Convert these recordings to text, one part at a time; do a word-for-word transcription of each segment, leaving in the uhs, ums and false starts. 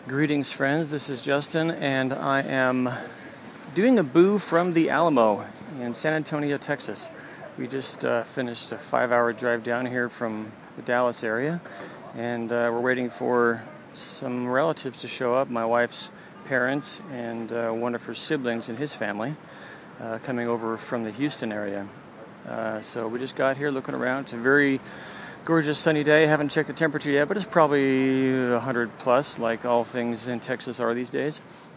Greetings, friends. This is Justin, and I am doing a boo from the Alamo in San Antonio, Texas. We just uh, finished a five-hour drive down here from the Dallas area, and uh, we're waiting for some relatives to show up, my wife's parents and uh, one of her siblings and his family uh, coming over from the Houston area. Uh, so we just got here looking around. It's a very gorgeous sunny day. Haven't checked the temperature yet, but it's probably one hundred plus, like all things in Texas are these days.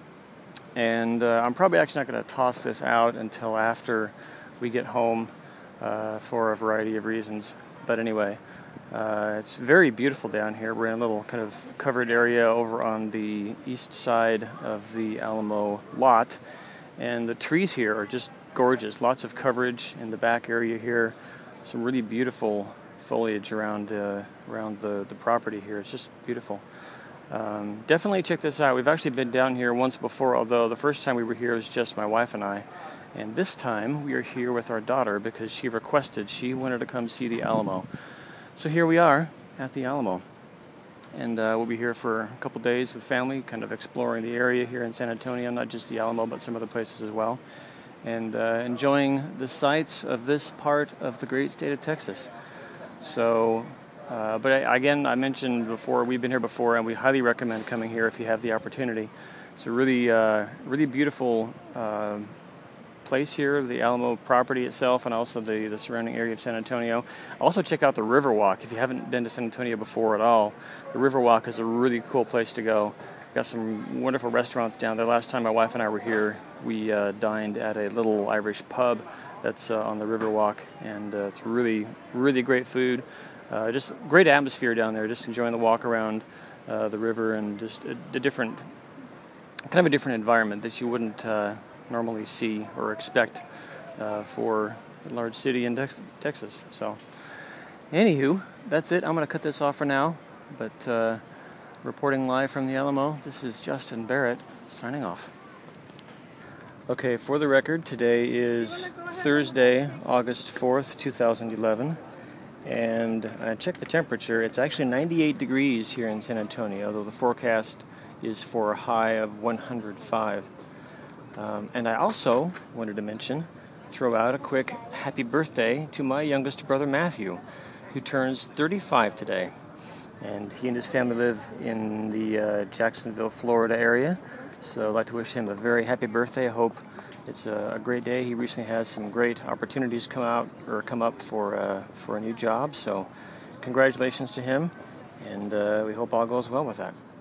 And uh, I'm probably actually not going to toss this out until after we get home uh, for a variety of reasons. But anyway, uh, it's very beautiful down here. We're in a little kind of covered area over on the east side of the Alamo lot. And the trees here are just gorgeous. Lots of coverage in the back area here. Some really beautiful foliage around uh, around the, the property here. It's just beautiful. Um, definitely check this out. We've actually been down here once before, although the first time we were here was just my wife and I. And this time we are here with our daughter because she requested, she wanted to come see the Alamo. So here we are at the Alamo. And uh, we'll be here for a couple days with family, kind of exploring the area here in San Antonio, not just the Alamo, but some other places as well. And uh, enjoying the sights of this part of the great state of Texas. So, uh, but I, again, I mentioned before, we've been here before, and we highly recommend coming here if you have the opportunity. It's a really, uh, really beautiful uh, place here, the Alamo property itself, and also the, the surrounding area of San Antonio. Also, check out the Riverwalk if you haven't been to San Antonio before at all. The Riverwalk is a really cool place to go. Got some wonderful restaurants down there. Last time my wife and I were here, we uh, dined at a little Irish pub that's uh, on the Riverwalk, and uh, it's really, really great food. Uh, just great atmosphere down there. Just enjoying the walk around uh, the river, and just a, a different, kind of a different environment that you wouldn't uh, normally see or expect uh, for a large city in Tex- Texas. So, anywho, that's it. I'm going to cut this off for now, but. Uh, Reporting live from the Alamo, this is Justin Barrett, signing off. Okay, for the record, today is Thursday, August fourth, twenty eleven, and I checked the temperature. It's actually ninety-eight degrees here in San Antonio, though the forecast is for a high of one hundred five. Um, and I also wanted to mention, throw out a quick happy birthday to my youngest brother, Matthew, who turns thirty-five today. And he and his family live in the uh, Jacksonville, Florida area. So I'd like to wish him a very happy birthday. I hope it's a, a great day. He recently has some great opportunities come out or come up for uh, for a new job. So congratulations to him, and uh, we hope all goes well with that.